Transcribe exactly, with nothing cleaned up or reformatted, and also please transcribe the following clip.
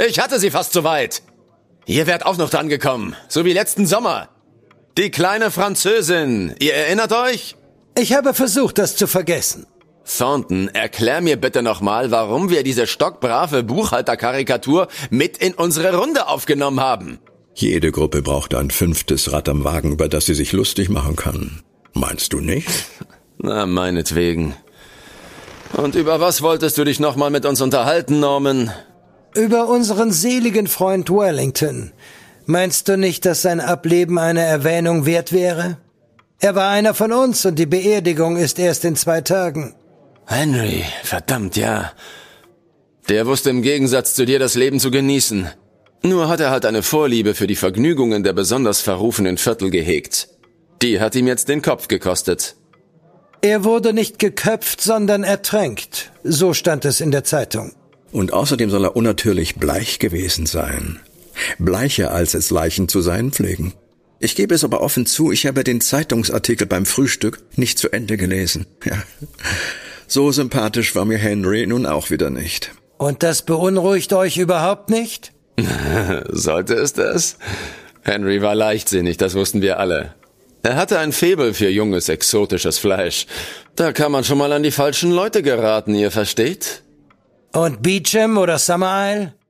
Ich hatte sie fast so weit. Ihr wärt auch noch dran gekommen, so wie letzten Sommer. Die kleine Französin, ihr erinnert euch? Ich habe versucht, das zu vergessen. Thornton, erklär mir bitte nochmal, warum wir diese stockbrave Buchhalterkarikatur mit in unsere Runde aufgenommen haben. Jede Gruppe braucht ein fünftes Rad am Wagen, über das sie sich lustig machen kann. Meinst du nicht? Na, meinetwegen. Und über was wolltest du dich nochmal mit uns unterhalten, Norman? Über unseren seligen Freund Wellington. Meinst du nicht, dass sein Ableben eine Erwähnung wert wäre? Er war einer von uns und die Beerdigung ist erst in zwei Tagen. Henry, verdammt, ja. Der wusste im Gegensatz zu dir das Leben zu genießen. Nur hat er halt eine Vorliebe für die Vergnügungen der besonders verrufenen Viertel gehegt. Die hat ihm jetzt den Kopf gekostet. Er wurde nicht geköpft, sondern ertränkt. So stand es in der Zeitung. Und außerdem soll er unnatürlich bleich gewesen sein. Bleicher, als es Leichen zu sein pflegen. Ich gebe es aber offen zu, ich habe den Zeitungsartikel beim Frühstück nicht zu Ende gelesen. Ja. So sympathisch war mir Henry nun auch wieder nicht. Und das beunruhigt euch überhaupt nicht? Sollte es das? Henry war leichtsinnig, das wussten wir alle. Er hatte ein Faible für junges, exotisches Fleisch. Da kann man schon mal an die falschen Leute geraten, ihr versteht? Und Beecham oder Summer Isle?